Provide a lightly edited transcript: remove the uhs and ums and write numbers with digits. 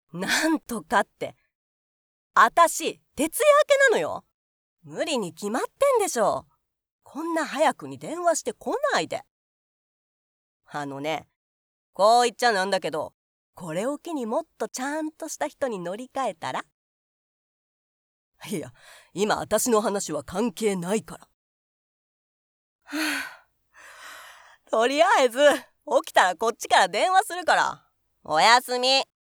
なんとかって。あたし、徹夜明けなのよ。無理に決まってんでしょ。こんな早くに電話してこないで。こう言っちゃなんだけど、これを機にもっとちゃんとした人に乗り換えたら？いや、今あたしの話は関係ないから。とりあえず、起きたらこっちから電話するから。おやすみ。